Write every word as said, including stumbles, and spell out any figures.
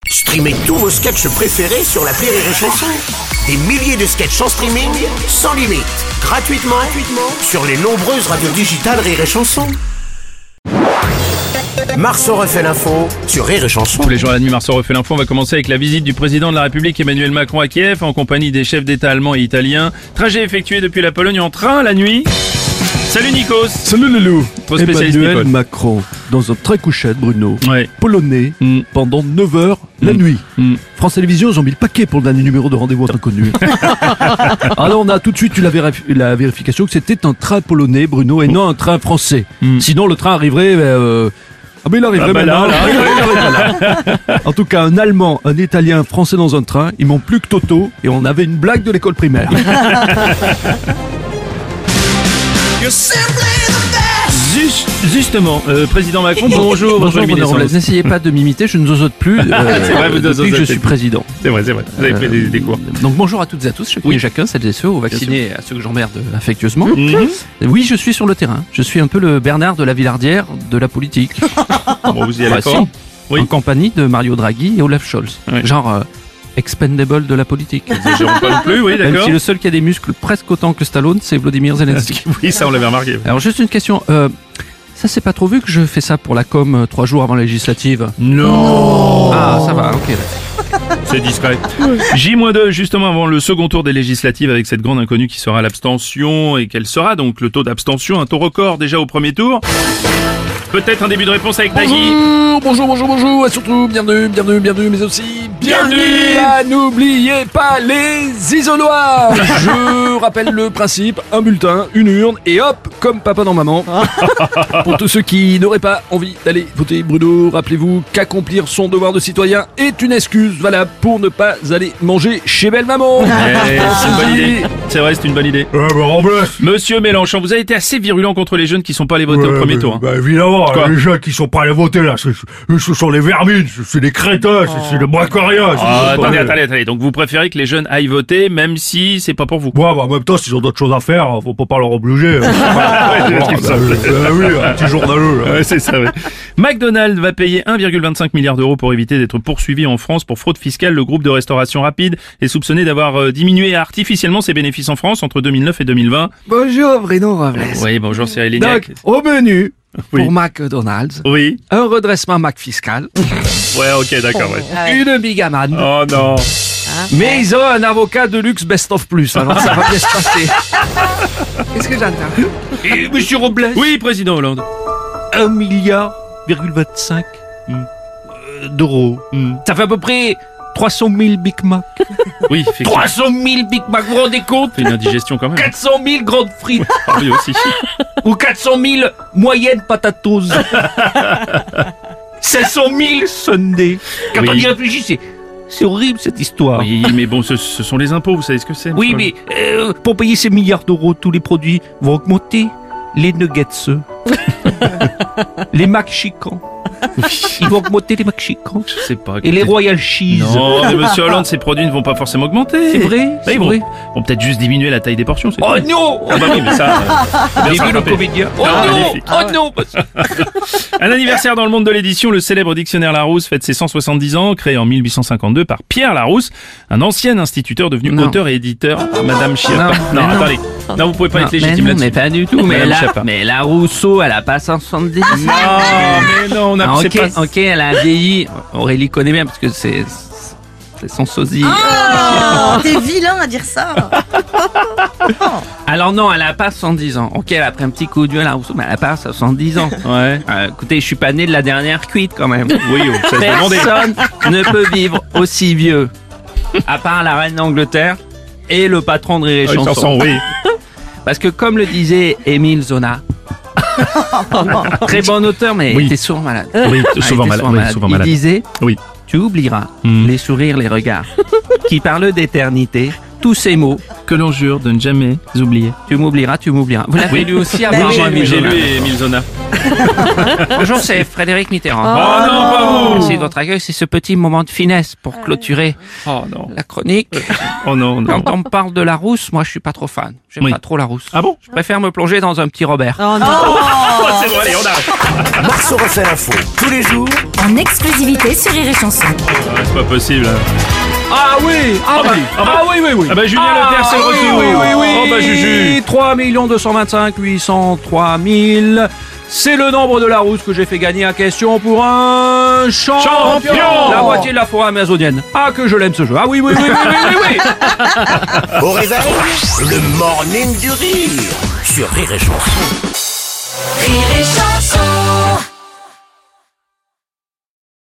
Streamez tous vos sketchs préférés sur l'appli Rire et Chanson. Des milliers de sketchs en streaming, sans limite, gratuitement, gratuitement sur les nombreuses radios digitales Rire et Chanson. Marceau refait l'info sur Rire et Chanson. Tous les jours à la nuit, Marceau refait l'info. On va commencer avec la visite du président de la République Emmanuel Macron à Kiev en compagnie des chefs d'État allemands et italiens. Trajet effectué depuis la Pologne en train la nuit. Salut Nikos. Salut les loups. Toi spécialiste Emmanuel people. Macron, dans un train couchette, Bruno, Ouais. polonais, Mm. pendant neuf heures la Mm. nuit. Mm. France Télévisions, ils ont mis le paquet pour le dernier numéro de Rendez-vous entre inconnus. Alors on a tout de suite eu la, vérif- la vérification que c'était un train polonais, Bruno, et non un train français. Mm. Sinon le train arriverait... Euh, Ah ben il arriverait Ah bah maintenant. là, là, Il arriverait là. En tout cas, un Allemand, un Italien, un Français dans un train, ils m'ont plus que Toto, et on avait une blague de l'école primaire. Juste- justement, euh, président Macron, bonjour. Bonjour, Louis Bruno Descentes. Robles. N'essayez pas de m'imiter, je ne zozote plus euh, C'est vrai, vous depuis que je zozotez suis plus. président. C'est vrai, c'est vrai. Vous avez fait des, des cours. Donc bonjour à toutes et à tous, chacun Oui. et chacun, celles et ceux, aux vaccinés, à ceux que j'emmerde affectueusement. Mhm. Oui, je suis sur le terrain. Je suis un peu le Bernard de la Villardière de la politique. Bon, vous y allez Ah, fort. si. Oui. En compagnie de Mario Draghi et Olaf Scholz. Ouais. Genre euh, expendable de la politique. Exagérons pas non plus, oui, Même d'accord. si le seul qui a des muscles presque autant que Stallone, c'est Vladimir Zelensky. Oui, ça on l'avait remarqué. Alors juste une question. Euh, ça c'est pas trop vu que je fais ça pour la com euh, trois jours avant la législative. Non. Ah, ça va, ok. C'est discret. J deux, justement avant le second tour des législatives avec cette grande inconnue qui sera l'abstention et quel sera donc le taux d'abstention, un taux record déjà au premier tour. Peut-être un début de réponse avec Nagui. Bonjour, bonjour, bonjour, bonjour, et surtout, bienvenue, bienvenue, bienvenue, mais aussi bienvenue, Bienvenue. à n'oubliez pas les isoloirs. Je rappelle le principe, un bulletin, une urne, et hop, comme papa dans maman. Pour tous ceux qui n'auraient pas envie d'aller voter, Bruno, rappelez-vous qu'accomplir son devoir de citoyen est une excuse valable pour ne pas aller manger chez belle maman. Eh, c'est une bonne idée. C'est vrai, c'est une bonne idée. Eh ben Robles. Monsieur Mélenchon, vous avez été assez virulent contre les jeunes qui sont pas allés voter au Ouais, premier mais- tour. hein. Bah évidemment, Quoi les gens qui sont pas allés voter là, ce, ce sont les vermines, ce- c'est des crétins, c'est- c'est des braquariens. c'est- Ah, c'est pas attendez, des- attendez, attendez. Donc vous préférez que les jeunes aillent voter même si c'est pas pour vous. Ouais, bah en même temps, s'ils ont d'autres choses à faire, faut pas pas leur obliger. Ouais, Voilà, c'est ça. bah, bah, oui, un petit journaleux. Là. Ouais, c'est ça, ouais. McDonald's va payer un virgule vingt-cinq milliard d'euros pour éviter d'être poursuivi en France pour fraude fiscale. Le groupe de restauration rapide est soupçonné d'avoir euh, diminué artificiellement ses bénéfices en France entre deux mille neuf et deux mille vingt. Bonjour Bruno Robles. Oui, bonjour Cyril Lignac. Donc, au menu, Oui. pour McDonald's, Oui. un redressement Mac fiscal, Ouais, ok, d'accord, ouais. une big amende. Oh non. Mais ils ont un avocat de luxe best of plus, alors ça va bien se passer. Qu'est-ce que j'entends? Et Monsieur Robles, Oui, président Hollande. un milliard virgule vingt-cinq Mm. euh, d'euros. Hmm. Ça fait à peu près trois cent mille Big Mac. Oui, effectivement. trois cent mille Big Mac, vous vous rendez compte? C'est une indigestion quand même. quatre cent mille grandes frites Ah oui, aussi. ou quatre cent mille moyennes patatos. cinq cent mille Sundays. Quand Oui. on y réfléchit, c'est, c'est horrible cette histoire. Oui, mais bon, ce, ce sont les impôts, vous savez ce que c'est. Oui, monsieur mais euh, pour payer ces milliards d'euros, tous les produits vont augmenter. Les nuggets, les McChicken, ils vont augmenter les McChicken. Je sais pas. Et les Royal Cheese. Non, mais monsieur Hollande, ces produits ne vont pas forcément augmenter. C'est vrai, Bah, c'est ils vont, vrai. vont peut-être juste diminuer la taille des portions, c'est Oh tout. non! Ah bah oui, mais ça, euh, faut bien J'ai se vu le rattraper. comédien. Oh Ah, non! magnifique. Oh non! Un anniversaire dans le monde de l'édition, le célèbre dictionnaire Larousse fête ses cent soixante-dix ans, créé en mille huit cent cinquante-deux par Pierre Larousse, un ancien instituteur devenu Non. auteur et éditeur. Madame Chiappa. Non, Non, mais non. attendez. Non, vous pouvez pas être mais légitime non, là-dessus. mais pas du tout. Mais Madame là, Chiappa. mais la Rousseau, elle a pas cent soixante-dix. Non, mais non, on a Ah, c'est ok, pas... ok, elle a vieilli. Aurélie connaît bien parce que c'est, c'est son sosie. Oh, t'es vilain à dire ça. Alors non, elle a pas soixante-dix ans. Ok, elle a pris un petit coup de vieux la Rousseau, mais elle a pas soixante-dix ans. Ouais. Euh, écoutez, je suis pas né de la dernière cuite quand même. Oui, ça se demandait. Personne ne peut vivre aussi vieux, à part la reine d'Angleterre et le patron de Rire et Ouais, Chanson. chanson, oui. Parce que comme le disait Émile Zola, très bon auteur, mais Oui. il était souvent malade. Oui, Ah, il souvent était malade. Oui, souvent il malade. disait, Oui. tu oublieras Mm. les sourires, les regards, qui parlent d'éternité, tous ces mots, Que l'on jure de ne jamais oublier. tu m'oublieras, tu m'oublieras. Vous l'avez lu aussi Bah avant oui, Émile J'ai Zola. lu Émile Zola. Bonjour, c'est Frédéric Mitterrand. Oh non, pas vous. Merci de votre accueil. C'est ce petit moment de finesse pour clôturer Oh non. la chronique. Oh non, non. Quand on me parle de la rousse, moi je suis pas trop fan. J'aime Oui. pas trop la rousse. Ah bon? Je préfère me plonger dans un petit Robert. Oh non. Oh, c'est bon, allez, on arrête. Marceau refait l'info tous les jours En exclusivité sur Rire et Chanson. Ah, c'est pas possible. hein. Ah oui, ah, Ah bah, oui, ah bah. ah oui, oui, oui. Ah bah, Julien Lepers, c'est le oui, retour. Oui, oui, oui. Oh bah, Juju. trois millions deux cent vingt-cinq huit cent trois mille. C'est le nombre de la rousse que j'ai fait gagner à question pour un champion. Champion. La moitié de la forêt amazonienne. Ah, que je l'aime ce jeu. Ah oui, oui, oui, oui, oui, oui, oui. au réveil. Le morning du rire sur Rire et Chanson. Rire et Chanson.